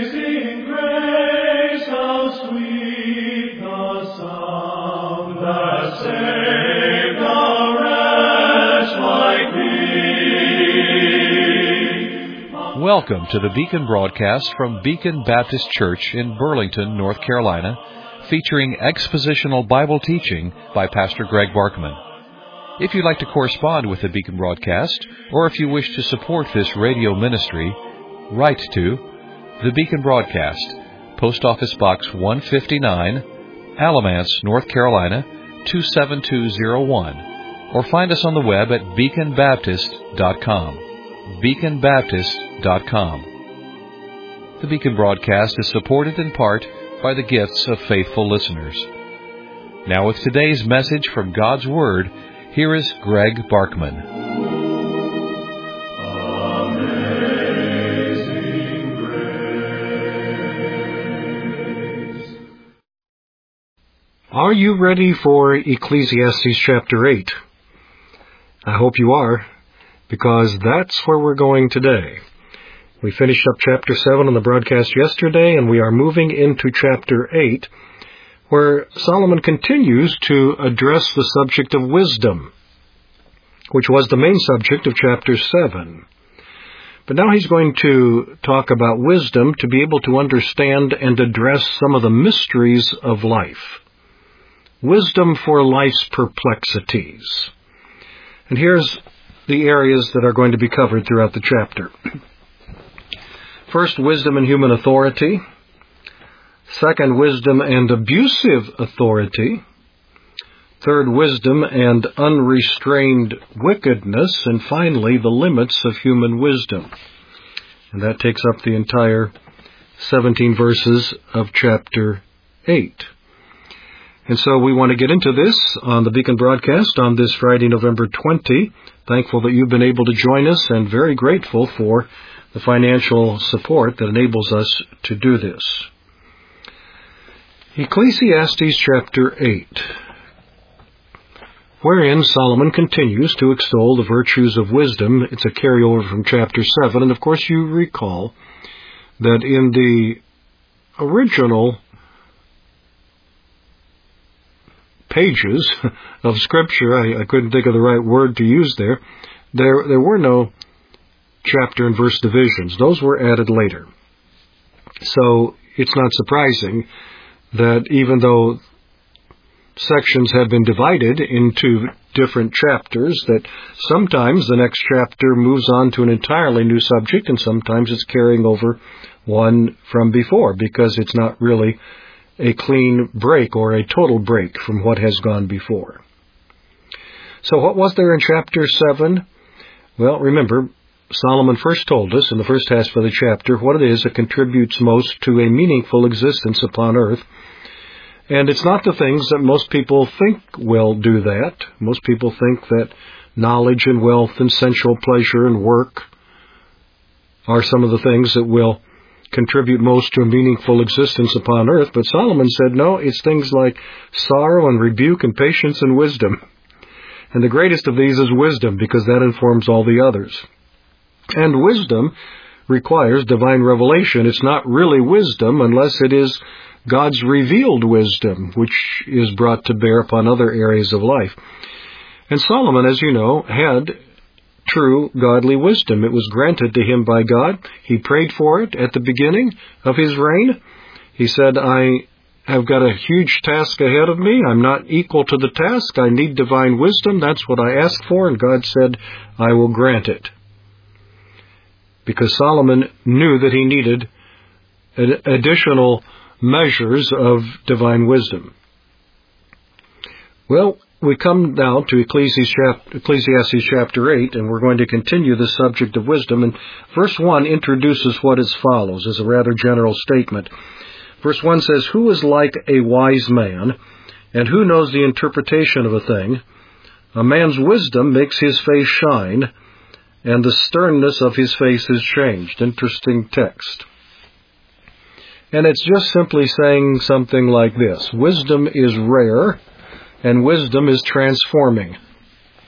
Amazing grace, how sweet the sound that saved a wretch like me. Welcome to the Beacon broadcast from Beacon Baptist Church in Burlington, North Carolina, featuring expositional Bible teaching by Pastor Greg Barkman. If you'd like to correspond with the Beacon broadcast, or if you wish to support this radio ministry, write to the Beacon Broadcast, Post Office Box 159, Alamance, North Carolina 27201, or find us on the web at beaconbaptist.com. beaconbaptist.com. The Beacon Broadcast is supported in part by the gifts of faithful listeners. Now with today's message from God's Word, here is Greg Barkman. Are you ready for Ecclesiastes chapter 8? I hope you are, because that's where we're going today. We finished up chapter 7 on the broadcast yesterday, and we are moving into chapter 8, where Solomon continues to address the subject of wisdom, which was the main subject of chapter 7. But now he's going to talk about wisdom to be able to understand and address some of the mysteries of life. Wisdom for life's perplexities. And here's the areas that are going to be covered throughout the chapter. First, wisdom and human authority. Second, wisdom and abusive authority. Third, wisdom and unrestrained wickedness. And finally, the limits of human wisdom. And that takes up the entire 17 verses of chapter 8. And so we want to get into this on the Beacon broadcast on this Friday, November 20. Thankful that you've been able to join us and very grateful for the financial support that enables us to do this. Ecclesiastes chapter 8, wherein Solomon continues to extol the virtues of wisdom. It's a carryover from chapter 7. And of course you recall that in the original pages of Scripture, I couldn't think of the right word to use there were no chapter and verse divisions. Those were added later. So it's not surprising that even though sections have been divided into different chapters, that sometimes the next chapter moves on to an entirely new subject, and sometimes it's carrying over one from before, because it's not really a clean break or a total break from what has gone before. So what was there in chapter 7? Well, remember, Solomon first told us in the first half of the chapter what it is that contributes most to a meaningful existence upon earth. And it's not the things that most people think will do that. Most people think that knowledge and wealth and sensual pleasure and work are some of the things that will contribute most to a meaningful existence upon earth. But Solomon said, no, it's things like sorrow and rebuke and patience and wisdom. And the greatest of these is wisdom, because that informs all the others. And wisdom requires divine revelation. It's not really wisdom unless it is God's revealed wisdom, which is brought to bear upon other areas of life. And Solomon, as you know, had true godly wisdom. It was granted to him by God. He prayed for it at the beginning of his reign. He said, I have got a huge task ahead of me. I'm not equal to the task. I need divine wisdom. That's what I asked for, and God said, I will grant it. Because Solomon knew that he needed additional measures of divine wisdom. Well, we come now to Ecclesiastes chapter 8, and we're going to continue the subject of wisdom. And verse 1 introduces what as follows, as a rather general statement. Verse 1 says, who is like a wise man, and who knows the interpretation of a thing? A man's wisdom makes his face shine, and the sternness of his face is changed. Interesting text. And it's just simply saying something like this. Wisdom is rare, and wisdom is transforming.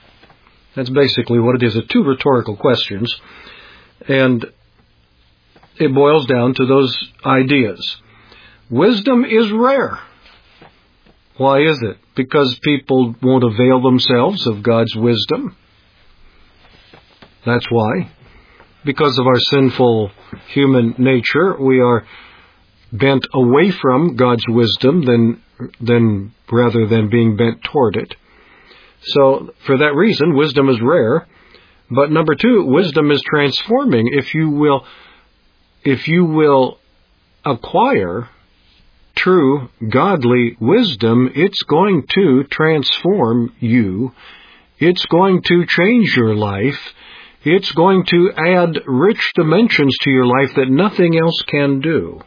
That's basically what it is. It's two rhetorical questions. And it boils down to those ideas. Wisdom is rare. Why is it? Because people won't avail themselves of God's wisdom. That's why. Because of our sinful human nature, we are bent away from God's wisdom rather than being bent toward it. So, for that reason, wisdom is rare. But number two, wisdom is transforming. If you will acquire true godly wisdom, it's going to transform you. It's going to change your life. It's going to add rich dimensions to your life that nothing else can do.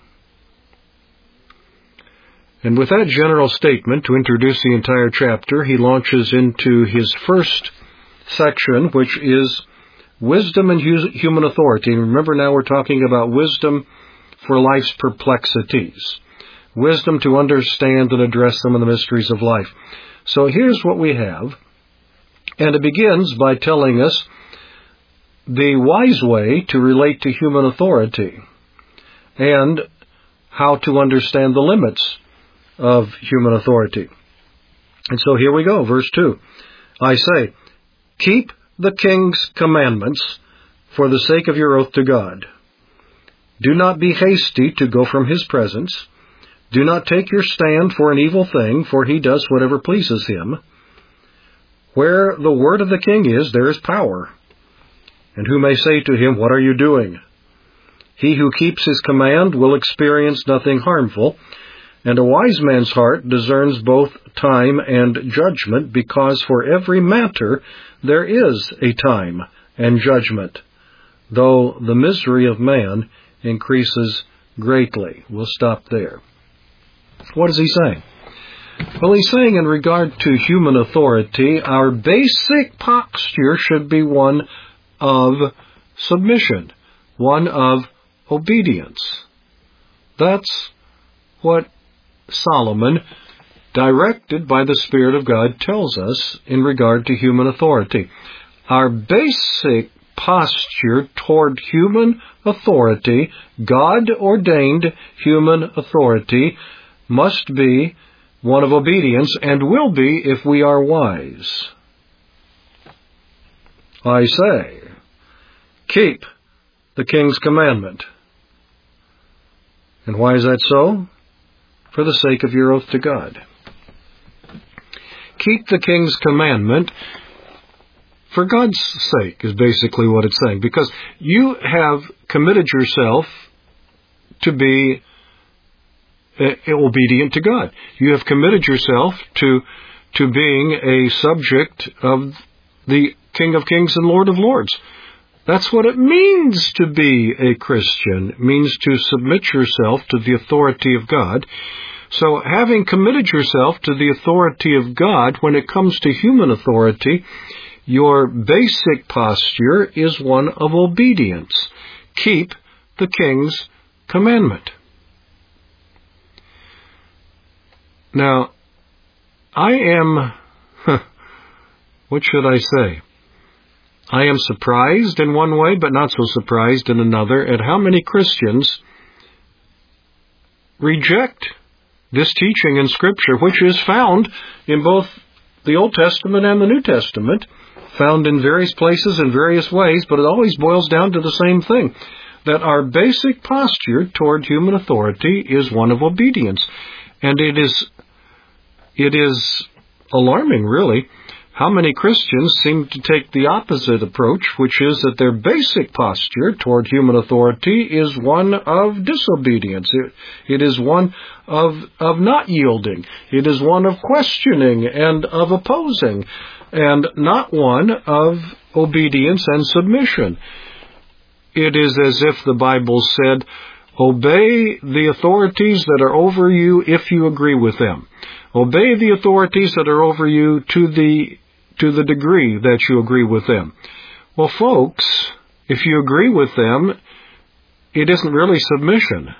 And with that general statement to introduce the entire chapter, he launches into his first section, which is wisdom and human authority. And remember, now we're talking about wisdom for life's perplexities. Wisdom to understand and address some of the mysteries of life. So here's what we have. And it begins by telling us the wise way to relate to human authority and how to understand the limits of human authority. And so here we go, verse 2. I say, keep the king's commandments for the sake of your oath to God. Do not be hasty to go from his presence. Do not take your stand for an evil thing, for he does whatever pleases him. Where the word of the king is, there is power. And who may say to him, what are you doing? He who keeps his command will experience nothing harmful, and a wise man's heart discerns both time and judgment, because for every matter there is a time and judgment, though the misery of man increases greatly. We'll stop there. What is he saying? Well, he's saying in regard to human authority, our basic posture should be one of submission, one of obedience. That's what Solomon, directed by the Spirit of God, tells us in regard to human authority. Our basic posture toward human authority, God-ordained human authority, must be one of obedience, and will be if we are wise. I say, keep the king's commandment. And why is that so? For the sake of your oath to God. Keep the king's commandment for God's sake is basically what it's saying. Because you have committed yourself to be obedient to God. You have committed yourself to being a subject of the King of Kings and Lord of Lords. That's what it means to be a Christian. It means to submit yourself to the authority of God. So having committed yourself to the authority of God, when it comes to human authority, your basic posture is one of obedience. Keep the king's commandment. Now, I am, what should I say? I am surprised in one way, but not so surprised in another, at how many Christians reject this teaching in Scripture, which is found in both the Old Testament and the New Testament, found in various places in various ways, but it always boils down to the same thing, that our basic posture toward human authority is one of obedience. And it is alarming, really, how many Christians seem to take the opposite approach, which is that their basic posture toward human authority is one of disobedience. It is one of not yielding. It is one of questioning and of opposing, and not one of obedience and submission. It is as if the Bible said, obey the authorities that are over you if you agree with them. Obey the authorities that are over you to the degree that you agree with them. Well, folks, if you agree with them, it isn't really submission.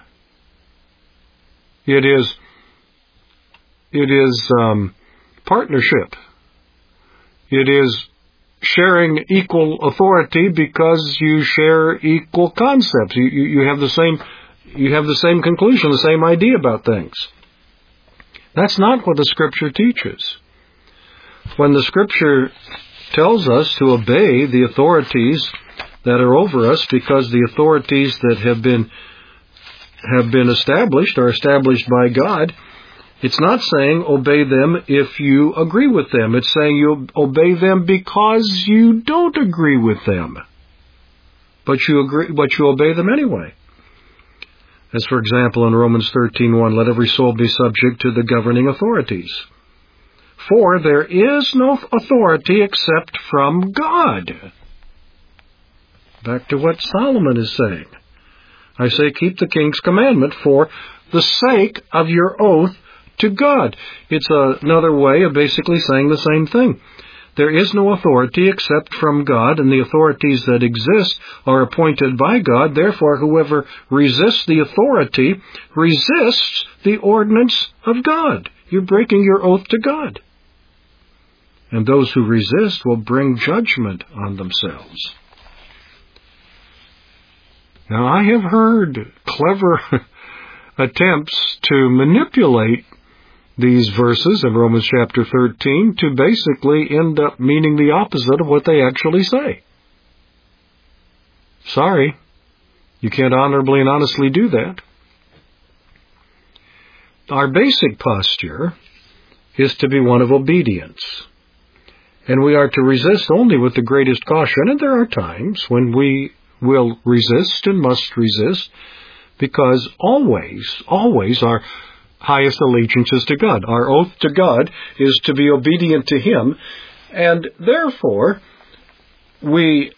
It is partnership. It is sharing equal authority because you share equal concepts. You have the same conclusion, the same idea about things. That's not what the Scripture teaches. When the Scripture tells us to obey the authorities that are over us because the authorities that have been established are established by God, it's not saying obey them if you agree with them. It's saying you obey them because you don't agree with them. But you obey them anyway. As for example in Romans 13:1, let every soul be subject to the governing authorities. For there is no authority except from God. Back to what Solomon is saying. I say keep the king's commandment for the sake of your oath to God. It's another way of basically saying the same thing. There is no authority except from God, and the authorities that exist are appointed by God. Therefore, whoever resists the authority resists the ordinance of God. You're breaking your oath to God. And those who resist will bring judgment on themselves. Now, I have heard clever attempts to manipulate these verses in Romans chapter 13 to basically end up meaning the opposite of what they actually say. Sorry, you can't honorably and honestly do that. Our basic posture is to be one of obedience. And we are to resist only with the greatest caution. And there are times when we will resist and must resist, because always our highest allegiance is to God. Our oath to God is to be obedient to Him, and therefore we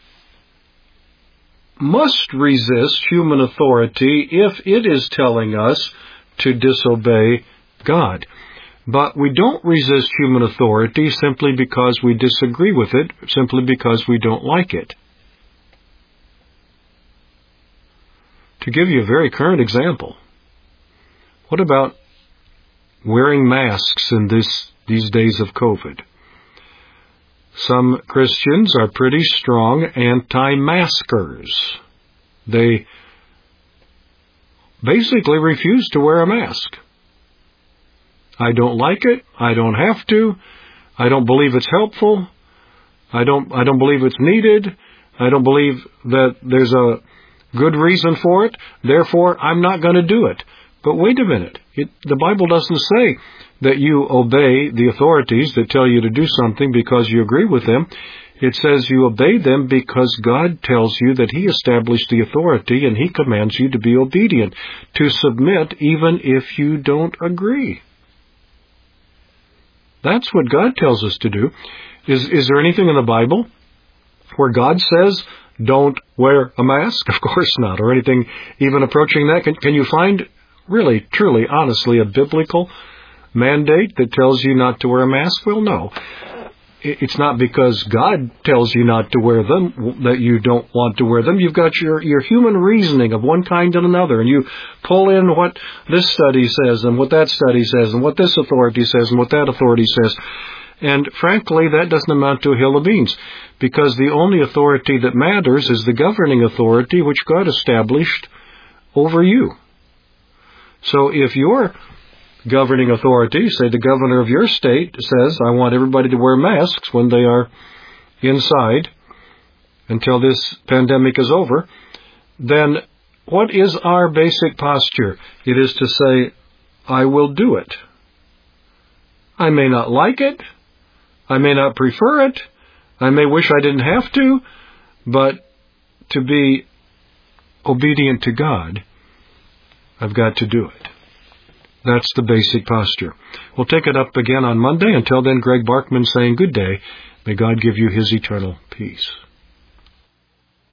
must resist human authority if it is telling us to disobey God. But we don't resist human authority simply because we disagree with it, simply because we don't like it. To give you a very current example, what about wearing masks in these days of COVID? Some Christians are pretty strong anti-maskers. They basically refuse to wear a mask. I don't like it. I don't have to. I don't believe it's helpful. I don't believe it's needed. I don't believe that there's a good reason for it. Therefore, I'm not going to do it. But wait a minute. The Bible doesn't say that you obey the authorities that tell you to do something because you agree with them. It says you obey them because God tells you that He established the authority and He commands you to be obedient, to submit even if you don't agree. That's what God tells us to do. Is there anything in the Bible where God says, don't wear a mask? Of course not. Or anything even approaching that. Can you find really, truly, honestly, a biblical mandate that tells you not to wear a mask? Well, no. It's not because God tells you not to wear them that you don't want to wear them. You've got your human reasoning of one kind and another, and you pull in what this study says and what that study says and what this authority says and what that authority says. And frankly, that doesn't amount to a hill of beans, because the only authority that matters is the governing authority which God established over you. So if your governing authority, say the governor of your state, says, I want everybody to wear masks when they are inside until this pandemic is over, then what is our basic posture? It is to say, I will do it. I may not like it. I may not prefer it. I may wish I didn't have to, but to be obedient to God, I've got to do it. That's the basic posture. We'll take it up again on Monday. Until then, Greg Barkman saying good day. May God give you His eternal peace.